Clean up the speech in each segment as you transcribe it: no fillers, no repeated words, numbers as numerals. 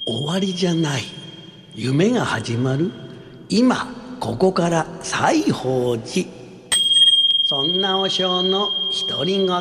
終わりじゃない。夢が始まる。今ここから西宝寺。そんな和尚の独り言。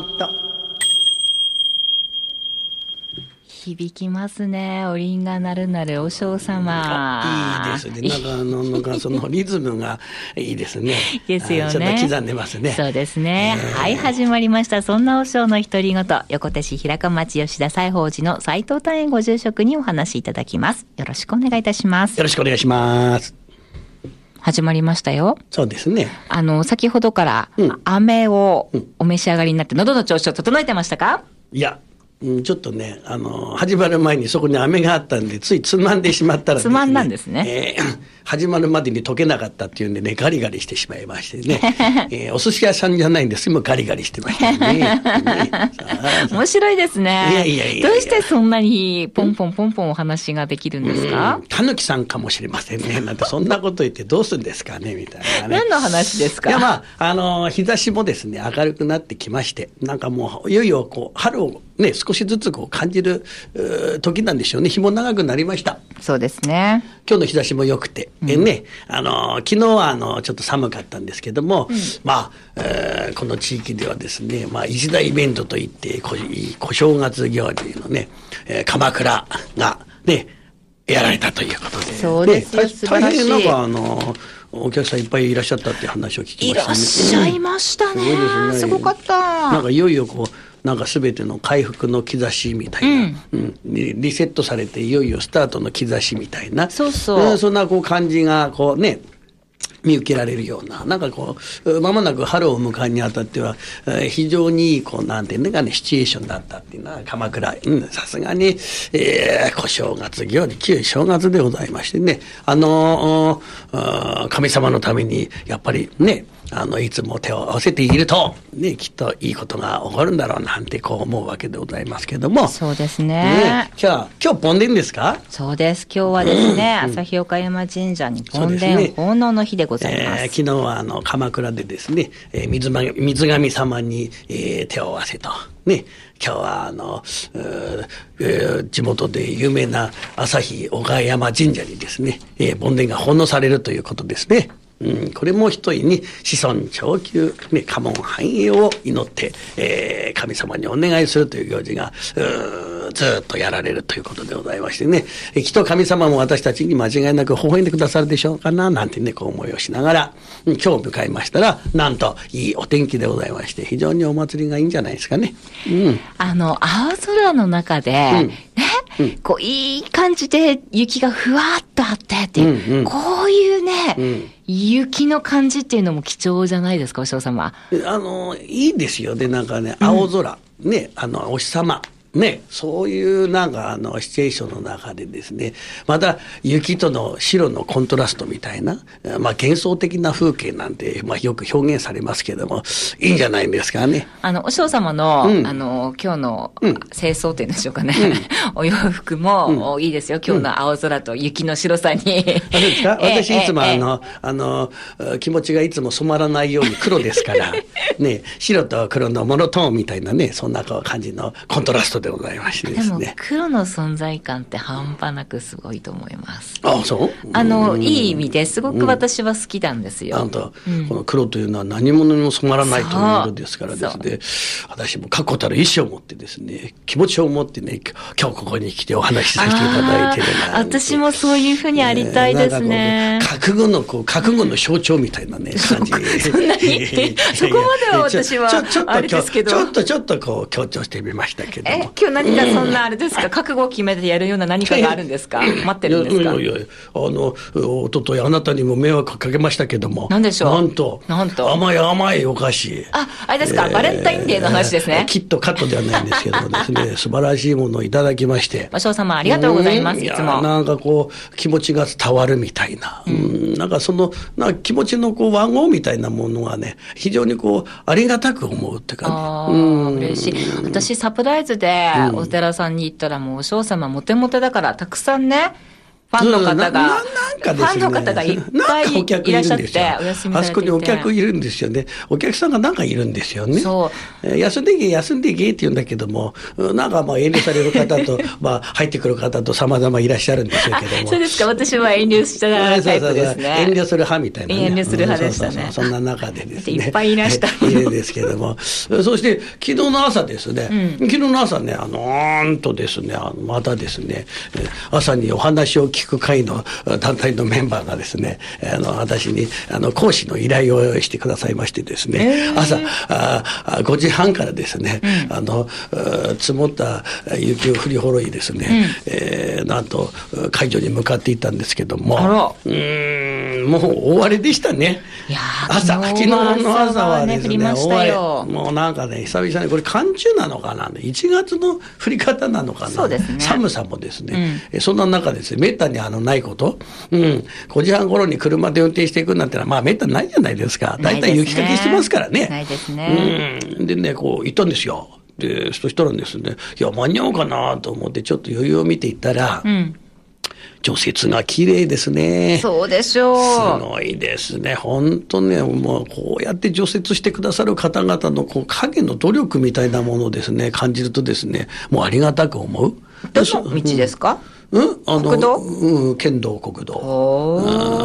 響きますね。おりんがなるなる和尚様。 いいですね。なんかそのリズムがいいですね。 ですよね。 ちょっと刻んでますね。 そうですね。はい、始まりました。そんな和尚の独り言。横手市平鹿町吉田西宝寺の斉藤大円ご住職にお話しいただきます。よろしくお願いいたします。 よろしくお願いします。 始まりましたよ。 そうですね。 先ほどから、飴をお召し上がりになって、喉の調子を整えてましたか？ いや。ちょっとね、始まる前にそこに飴があったんで、ついつまんでしまったらですね。 つまんなんですね。 始まるまでに溶けなかったっていうんでね、ガリガリしてしまいましてね。お寿司屋さんじゃないんです。今ガリガリしてましたよね。 面白いですね。 いや。 どうしてそんなにポンポンお話ができるんですか？ たぬきさんかもしれませんね。なんてそんなこと言ってどうするんですかね、みたいなね。 何の話ですか？ いや日差しもですね、明るくなってきまして、なんかもういよいよこう、春をね、少しずつこう感じる時なんでしょうね。日も長くなりました。 そうですね。 今日の日差しも良くて、昨日はちょっと寒かったんですけども、この地域ではですね、一大イベントといって小正月行事のね、鎌倉がね、やられたということで。 そうですよ、ね、素晴らしい。 大変お客さんいっぱいいらっしゃったっていう話を聞きましたね。 いらっしゃいましたね。すごかった。 いよいよこう、全ての回復の兆しみたいな、リセットされていよいよスタートの兆しみたいな、 そんなこう感じがこうね、見受けられるような、間もなく春を迎えにあたっては、非常にいい、なんていうのかね、シチュエーションだったっていうのは、鎌倉、さすがに、小正月行事、旧正月でございましてね、神様のために、やっぱりね、いつも手を合わせていると、ね、きっといいことが起こるんだろうなんてこう思うわけでございますけども。 そうですね。 今日盆殿ですか？ そうです。今日はですね、旭岡山神社に盆殿奉納の日でございます。 昨日は鎌倉でですね、水神様に、手を合わせと。ね、今日は地元で有名な旭岡山神社にですね、盆殿が奉納されるということですね。これも一重に子孫長久、ね、家門繁栄を祈って、神様にお願いするという行事がずっとやられるということでございましてね、きっと神様も私たちに間違いなく微笑んでくださるでしょうかななんてね、こう思いをしながら、今日迎えましたら、なんといいお天気でございまして、非常にお祭りがいいんじゃないですかね。 青空の中で、こういい感じで雪がふわっとあってっていう、こういうね、雪の感じっていうのも貴重じゃないですか、お嬢様。 いいですよね、青空、ね、お日様。ね、そういうシチュエーションの中でですね、また雪との白のコントラストみたいな、幻想的な風景なんて、よく表現されますけども、いいんじゃないんですかね。 お嬢様の、今日の清掃っていうんでしょうかね。お洋服も、いいですよ。今日の青空と雪の白さに。 ですか？私いつも気持ちがいつも染まらないように黒ですから、ね、白と黒のモノトーンみたいなね、そんな感じのコントラストでございましてですね。 でも黒の存在感って半端なくすごいと思います。 あ、そう？ いい意味ですごく私は好きなんですよ。 この黒というのは何者にも染まらないということですからですね、私も確固たる意志を持ってですね、気持ちを持ってね、今日ここに来てお話しさせていただいてる私もそういうふうにありたいですね。 覚悟の象徴みたいなね、感じ。 そんなにそこまでは私はあれですけど、 ちょっとこう強調してみましたけども。 今日何かそんなあれですか、覚悟を決めてやるような何かがあるんですか？待ってるんですか？ いやおとといあなたにも迷惑かけましたけども。 何でしょう？ なんと甘いお菓子。 あれですか、バレンタインデーの話ですね。 きっとカットではないんですけどもですね、素晴らしいものをいただきまして。 お嬢様ありがとうございます。いつも。 気持ちが伝わるみたいな。気持ちの和合みたいなものがね、非常にありがたく思うって感じ。 嬉しい。私サプライズでお寺さんに行ったらもうお嬢様モテモテだからたくさんね、フファンの方が、 なんかですね、 ファンの方がいっぱいいらっしゃって、お休みされていて。 あそこにお客いるんですよね。お客さんがなんかいるんですよね。 そう。 休んでけって言うんだけども、なんか遠慮される方と、入ってくる方と様々いらっしゃるんでしょうけども。 そうですか、私は遠慮したタイプですね。 遠慮する派みたいな、ね。 遠慮する派でしたね。 そんな中でですね。 いっぱいいらした。 いるんですけども。そして、昨日の朝ですね、昨日の朝ね、ですね、またですね、朝にお話を聞く会の団体のメンバーがですね、私に講師の依頼をしてくださいましてですね、朝5時半からですね、積もった雪を振り払いですね、なんと会場に向かっていったんですけども、もう大荒れでしたね。 いや昨日の朝はですね、 大荒れ。 もうなんかね、久々にこれ寒中なのかな、1月の降り方なのかな、 そうですね、 寒さもですね、そんな中ですね、めったにないこと、5時半頃に車で運転していくなんてのは、めったにないじゃないですか。だいたい雪かきしてますからね。 ないですね。 でね、行ったんですよ。で、そしたらですね、いや、間に合うかなと思って、ちょっと余裕を見ていったら、除雪が綺麗ですね。 そうでしょう。 すごいですね。本当ね、もうこうやって除雪してくださる方々の影の努力みたいなものをですね、感じるとですね、もうありがたく思う。 どの道ですか？国道？ 県道、国道。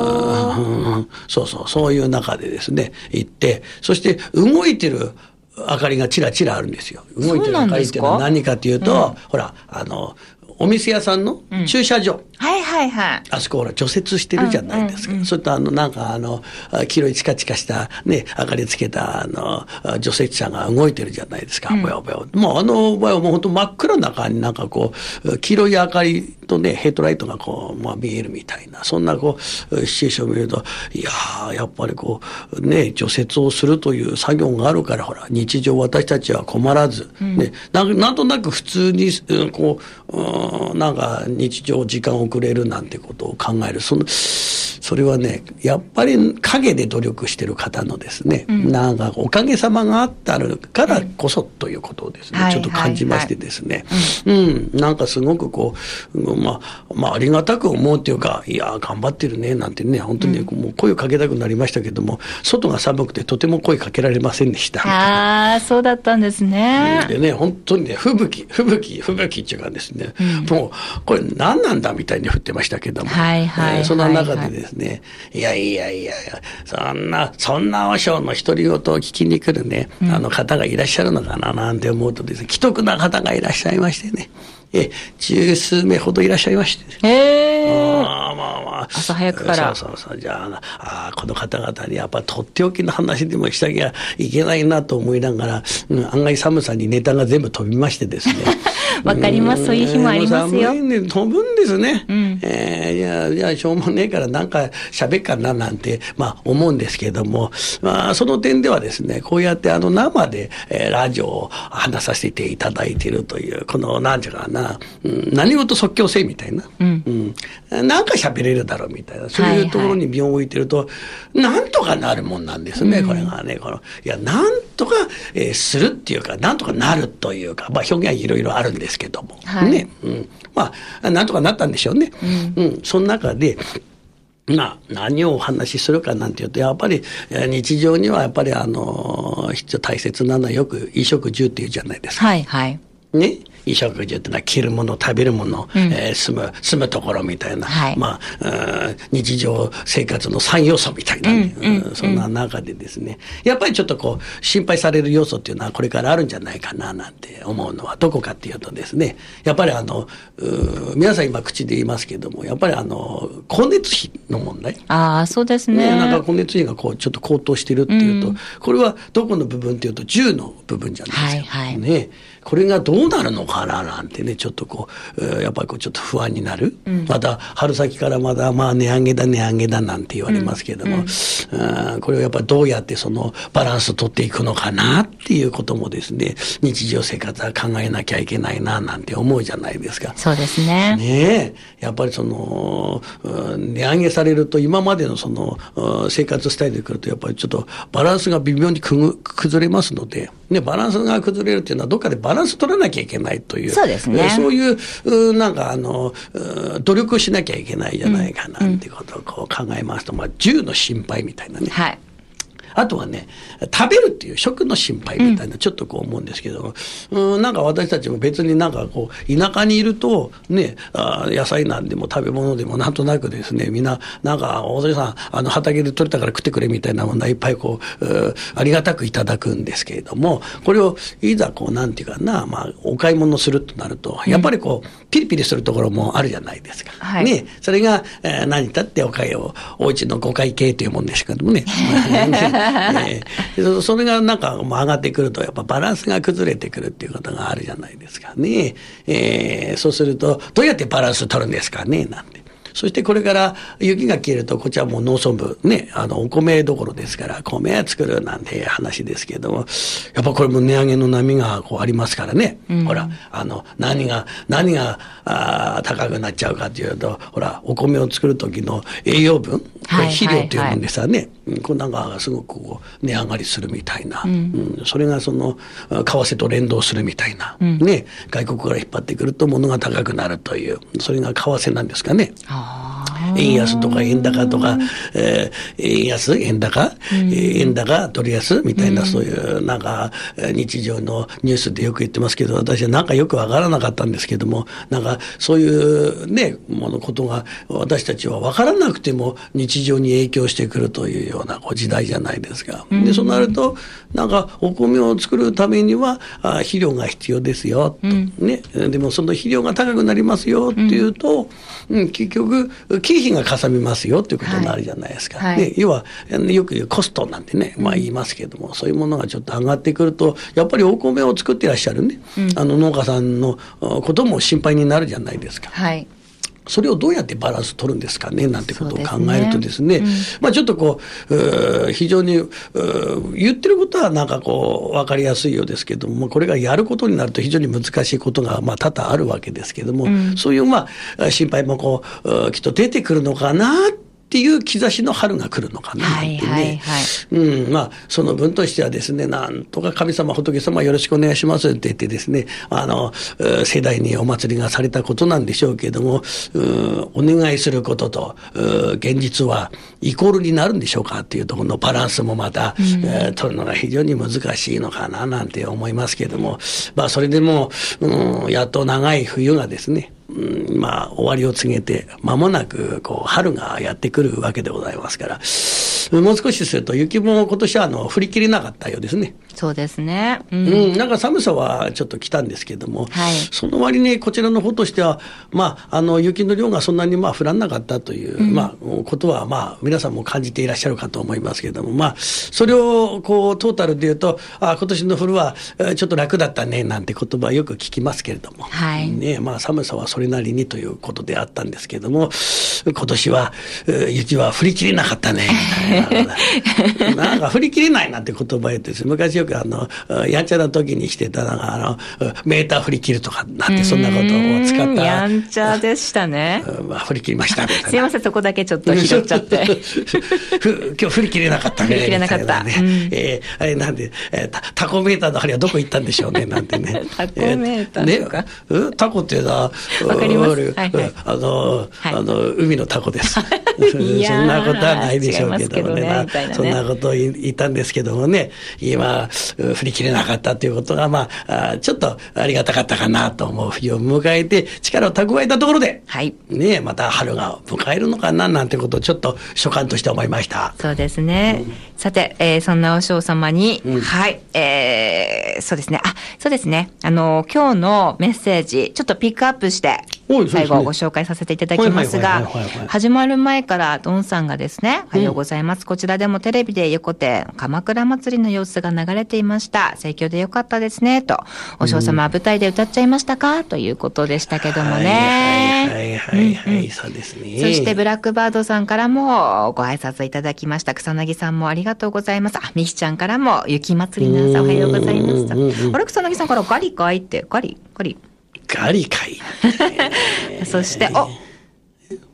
そういう中でですね、行って、そして動いてる明かりがちらちらあるんですよ。動いてる明かりっていうのは何かというと、ほら、お店屋さんの駐車場。 はいはいはい。 あそこほら除雪してるじゃないですか。それとなんか黄色いチカチカしたね、明かりつけた除雪車が動いてるじゃないですか。ぼよぼよ。もう場合はもう本当真っ暗な中になんか黄色い明かりとね、ヘッドライトが見えるみたいな、そんなシチュエーションを見ると、いやー、やっぱりね、除雪をするという作業があるから、ほら、日常私たちは困らず、ね、なんとなく普通に、なんか日常時間をくれるなんてことを考える。それはね、やっぱり陰で努力してる方のですね、なんかおかげさまがあったからこそということをですね、ちょっと感じましてですね、なんかすごくありがたく思うというか、いや頑張ってるねなんてね、本当にもう声をかけたくなりましたけども、外が寒くてとても声かけられませんでした。 ああ、そうだったんですね。 でね、本当にね、吹雪っていうかですね、もうこれ何なんだみたいに降ってましたけども、そんな中でですね、いや、そんな和尚の独り言を聞きに来るね、方がいらっしゃるのかななんて思うとですね、奇特な方がいらっしゃいましてね、十数名ほどいらっしゃいまして、 朝早くから。 じゃあ、この方々にやっぱとっておきの話でもしなきゃいけないなと思いながら、案外寒さにネタが全部飛びましてですね。 わかります、そういう日もありますよ。 寒いんで飛ぶんですね。じゃあしょうもねえからなんか喋っかななんて、思うんですけれども、その点ではですね、こうやって生で、ラジオを話させていただいているという、このなんていうかな、何事即興性みたいな、なんか喋れるだろうみたいな、そういうところに身を置いてると、なんとかなるもんなんですね、これがね。なんとか、するっていうか、なんとかなるというか、表現はいろいろあるんですけども、ね、なんとかなったんでしょうね。その中で、何をお話しするかなんていうと、やっぱり日常にはやっぱり大切なのはよく衣食住っていうじゃないですか。ね。衣食住ってのは着るもの、食べるもの、住むところみたいな、日常生活の3要素みたいな、そんな中でですね、やっぱりちょっと心配される要素っていうのはこれからあるんじゃないかななんて思うのはどこかっていうとですね、やっぱり皆さん今口で言いますけども、やっぱり光熱費の問題。 そうですね。 なんか光熱費がちょっと高騰してるっていうと、これはどこの部分っていうと住の部分じゃないですか。ね。これがどうなるのかななんてね、ちょっとやっぱりちょっと不安になる。また、春先からまだ値上げだなんて言われますけども、これをやっぱりどうやってそのバランスを取っていくのかなっていうこともですね、日常生活は考えなきゃいけないななんて思うじゃないですか。 そうですね。 ねえ。やっぱり値上げされると今までの生活スタイルでくるとやっぱりちょっとバランスが微妙に崩れますので、 ね、バランスが崩れるっていうのはどっかでバランス取らなきゃいけないという、 そうですね。 そういうなんか努力をしなきゃいけないじゃないかなんていうことをこう考えますと、まあ10の心配みたいなね。 はい。 あとはね、食べるっていう食の心配みたいな、ちょっとこう思うんですけど、なんか私たちも別になんかこう、田舎にいると、ね、野菜なんでも食べ物でもなんとなくですね、みんな、なんか、大関さん、畑で取れたから食ってくれみたいなものはいっぱいこう、ありがたくいただくんですけれども、これをいざこう、なんていうかな、まあ、お買い物するとなると、やっぱりこう、ピリピリするところもあるじゃないですか。 はい、 ね、それが、何たってお家のご会計というもんですけどもね。それがなんかもう上がってくるとやっぱバランスが崩れてくるっていうことがあるじゃないですかね。そうするとどうやってバランス取るんですかねなんて。そしてこれから雪が消えるとこっちはもう農村部ね、お米どころですから米は作るなんて話ですけども、やっぱこれも値上げの波がこうありますからね。ほら、何が高くなっちゃうかというと、ほら、お米を作る時の栄養分、これ肥料っていうもんでさね、これなんかすごくこう値上がりするみたいな、それがその為替と連動するみたいな、ね、外国から引っ張ってくると物が高くなるという、それが為替なんですかね。円安とか円高とか、円安円高、円高ドル安みたいな、そういうなんか日常のニュースでよく言ってますけど、私はなんかよくわからなかったんですけども、なんかそういうねことが私たちはわからなくても日常に影響してくるというような時代じゃないですか。でそうなるとなんかお米を作るためには肥料が必要ですよと、ね、でもその肥料が高くなりますよっていうと、結局経費がかさみますよということになるじゃないですか。はい、で要はよく言うコストなんてね、まあ言いますけども、そういうものがちょっと上がってくるとやっぱりお米を作っていらっしゃるね、農家さんのことも心配になるじゃないですか。 はい、 それをどうやってバランス取るんですかねなんてことを考えるとですね、まあちょっとこう、非常に言ってることはなんかこう分かりやすいようですけども、これがやることになると非常に難しいことがまあ多々あるわけですけども、そういうまあ心配もこうきっと出てくるのかなっていう兆しの春が来るのかなってね。まあ、その分としてはですね、なんとか神様、仏様よろしくお願いしますって言ってですね、盛大にお祭りがされたことなんでしょうけれども、お願いすることと、現実はイコールになるんでしょうかっていうところのバランスもまた、取るのが非常に難しいのかななんて思いますけれども、まあ、それでも、やっと長い冬がですね、まあ終わりを告げて間もなくこう春がやってくるわけでございますから、もう少しすると雪も今年は降りきれなかったようですね。 そうですね。 なんか寒さはちょっと来たんですけども、その割にこちらの方としては、まあ雪の量がそんなにまあ降らなかったという、まあことはまあ皆さんも感じていらっしゃるかと思いますけれども、まあそれをこうトータルで言うと、今年の冬はちょっと楽だったねなんて言葉はよく聞きますけれども、ね、まあ寒さはそれなりにということであったんですけれども、今年は雪は降りきれなかったねみたいななんか降りきれないなんて言葉言ってですね、昔よくやんちゃな時にしてたメーター振り切るとかなんてそんなことを使ったやんちゃでしたね。 まあ振り切りましたみたいな。 すいません、そこだけちょっと拾っちゃって今日振り切れなかったね。 振り切れなかった、 あれなんで、タコメーターの針はどこ行ったんでしょうねなんてねタコメーターとか、 タコっていうのはわかります、 海のタコですそんなことはないでしょうけどもね、そんなことを言ったんですけどもね、今振り切れなかったということがまあちょっとありがたかったかなと思う日を迎えて力を蓄えたところで、ね、また春が迎えるのかななんてことをちょっと所感として思いました。 そうですね、さて、そんなお嬢様に、そうですね、そうですね、今日のメッセージちょっとピックアップして最後ご紹介させていただきますが、始まる前からドンさんがですね、おはようございます、こちらでもテレビで横手鎌倉祭りの様子が流れていました、盛況でよかったですねと、お嬢様は舞台で歌っちゃいましたかということでしたけどもね、 そうですね。 そしてブラックバードさんからもご挨拶いただきました。草薙さんもありがとうございます。みひちゃんからも雪祭りの朝おはようございます。あれ、草薙さんからガリかいってガリかいガリかいそして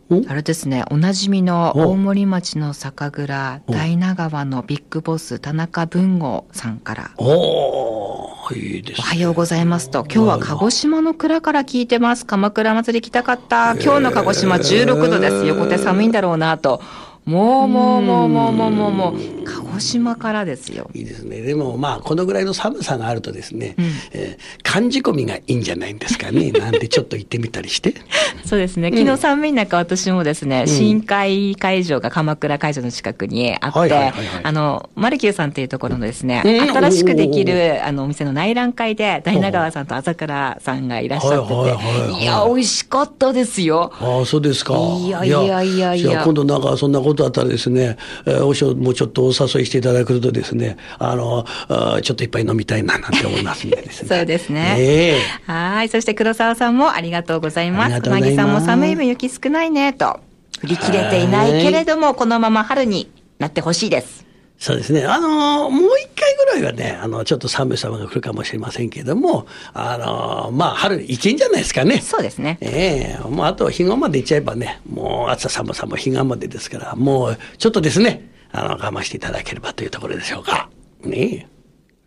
あれですね、おなじみの大森町の酒蔵、大名川のビッグボス、田中文吾さんから。 いいですね。 おはようございますと。今日は鹿児島の蔵から聞いてます。鎌倉祭り来たかった。今日の鹿児島16度です。横手寒いんだろうなと。もう、鹿児島からですよ。 いいですね。でもこのぐらいの寒さがあるとですね、寒仕込みがいいんじゃないんですかね。なんてちょっと行ってみたりして。 そうですね。昨日寒い中、私もですね、深海会場が鎌倉会場の近くにあって、マルキューさんっていうところのですね、新しくできるお店の内覧会で、大名川さんと朝倉さんがいらっしゃってて、いや、美味しかったですよ。 ああ、そうですか。 いや。 今度なんかそんなことあったらですね、おしょもうちょっとお誘いしていただくとですね、ちょっといっぱい飲みたいななんて思いますんでですね。 そうですね。はい。そして黒沢さんもありがとうございます。熊木さんも寒い分雪少ないねと。振り切れていないけれども、このまま春になってほしいです。 そうですね。もう一回ぐらいはね、ちょっと寒い様が来るかもしれませんけれども、春いけんじゃないですかね。 そうですね。 もうあと彼岸まで行っちゃえばね、もう暑さ寒さも彼岸までですから、もうちょっとですね、我慢していただければというところでしょうか。ねえ。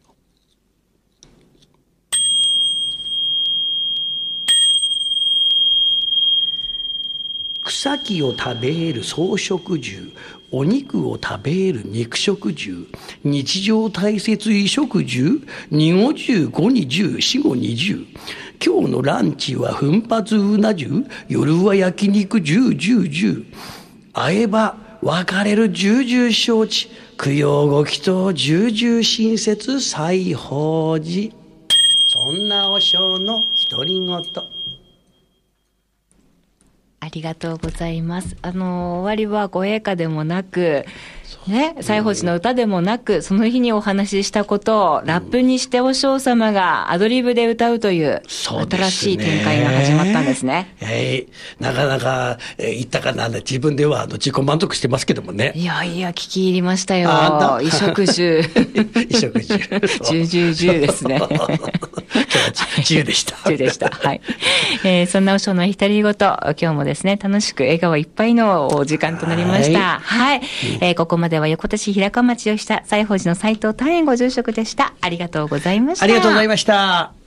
草木を食べる草食獣、お肉を食べる肉食獣、日常大切衣食獣、二五十五二十四五二十。今日のランチは奮発うな重、夜は焼肉十十十。会えば別れる重々承知、供養ご祈祷重々親切西宝寺。そんな和尚の独り言。 ありがとうございます。終わりはご栄華でもなく、ね、西宝寺の歌でもなく、その日にお話ししたことをラップにして和尚様がアドリブで歌うという、新しい展開が始まったんですね。 なかなか、言ったかな、自分では自己満足してますけどもね。 いや、聞き入りましたよ。衣食住。 衣食住。 10ですね。 今日は10でした。 10でした。はい。そんな和尚の独り言、今日もですね、楽しく笑顔いっぱいのお時間となりました。はい。ここまでは横手市平川町をした西宝寺の斉藤大円ご住職でした。ありがとうございました。 ありがとうございました。